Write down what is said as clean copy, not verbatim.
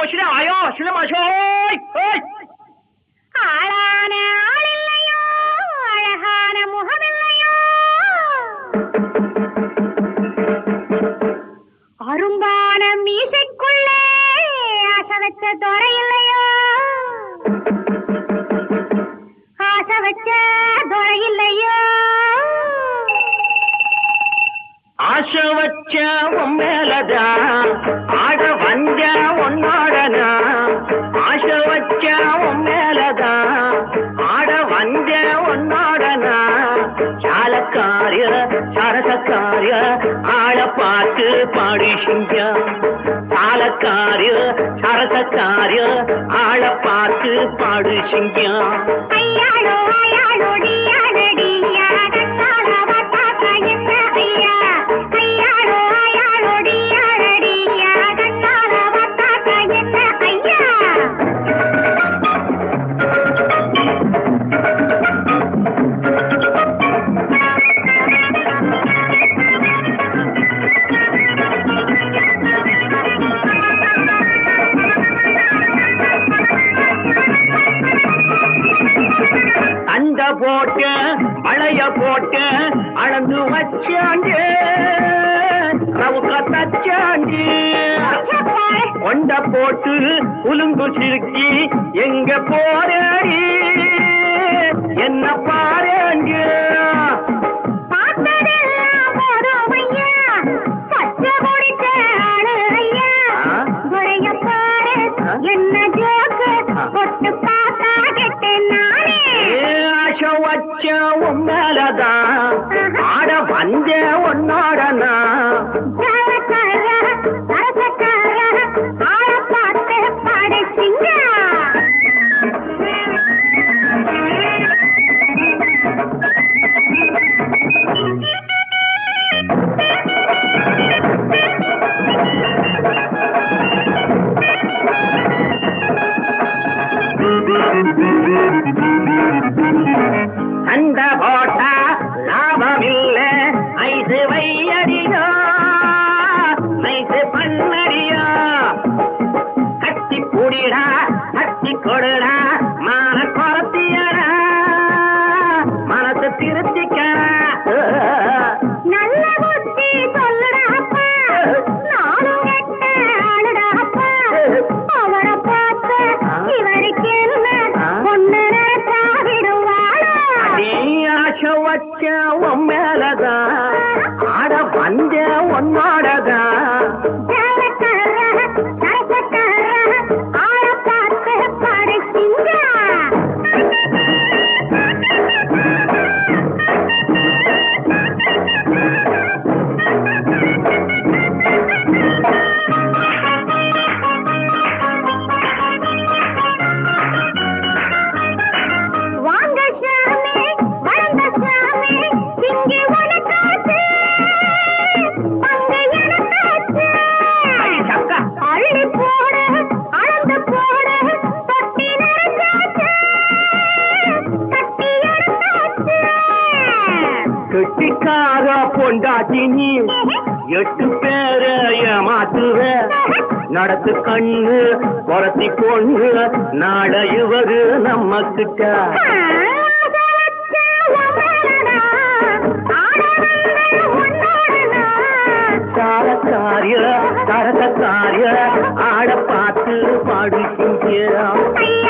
சில ஆயோ சில மாஷோ ஆளான ஆளில்லையோ அழகான முகமில்லையோ அரும்பான மீசைக்குள்ளே ஆசை வச்ச துறை இல்லையோ ஆசை வச்ச துறை இல்லையோ ஆசை வச்ச உன் மேலதான் ஆட வந்த உன்னோடனா ஆசை வச்ச உன் மேலதான் ஆட வந்த உன்னோடனா சாலக்காரிய சரசக்காரிய ஆள பார்த்து பாடி சிங்கம் சாலக்காரிய சரசக்காரிய ஆள பார்த்து பாடு சிங்கம் ஐயாளோ ஐயாளோ டியாடடி யாடத்தால வட்டாக்க என்ன ஐயா ஐயாளோ ஐயாளோ டியாடடி யாடத்தால வட்டாக்க என்ன ஐயா அந்த போட்டு பழைய போட்டு அளந்து வச்சாண்டு ரவுக்க தச்சாண்டு கொண்ட போட்டு குலுங்கு சிறுக்கி எங்க போறேடி என்ன பாருங்க பார்த்ததெல்லாம் போதும் ஐயா பச்சை குடிச்ச ஆளு ஐயா குறைய பாரு என்ன ஜோக்கு கொட்டு பார்த்தா கெட்டு நானே ஆசை வச்ச உன் மேலதான் ஆட வந்த உன்னோடனா ஜாலக்கார சரசக்கார ஆள பார்த்து படைச்சிங்க அந்த போட்டா லாபமில்ல ஐசு வையடியோ ஐசு பண்ணடியோ கட்டி கூடிடா கட்டி கொடுடா மான குறத்தியடா மனசு திருத்திக்கடா நல்ல புத்தி சொல்லுடா அப்பா நானும் கெட்ட ஆளுடா அப்பா அவரை பார்த்து இவருக்கு என்ன பொண்ணு நினைச்சா விடுவாளா நீ ஆசை வச்ச உன் மேலதான் ஆட வந்த உன்னோடதான் ஜாலக்கார சரசக்கார ஆள பார்த்து படைச்சிங்க வாங்க சாமி வளர்ந்த சாமி இங்கே உனக்காச்சு அங்கே எனக்காச்சு சக்கா அள்ளி போடு அளந்து போடு தொட்டி நிறைஞ்சாச்சு கட்டி எடுத்தாச்சு கெட்டிக்கார பொண்டாட்டி நீ 8 பேரை ஏமாத்துவ நடத்து கண்ணு குறத்தி கொண்டு நாளை இவரு நம்ம கிட்ட சாரக்காரிய சரசக்காரிய ஆட பார்த்து பாடு சிங்கம்